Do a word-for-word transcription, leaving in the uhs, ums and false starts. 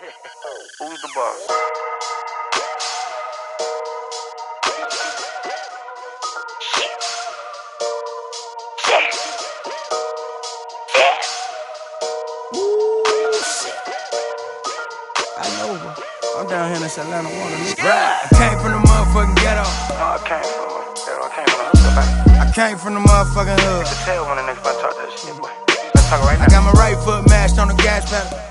Who's the boss? I know, bro. I'm down here in this Atlanta water. Right. I came from the motherfucking ghetto. No, I came from the ghetto. I came from the hood, man. I came from the motherfucking hood. You can tell when the next man talk that shit, boy. Let's talk right now. I got my right foot mashed on the gas pedal.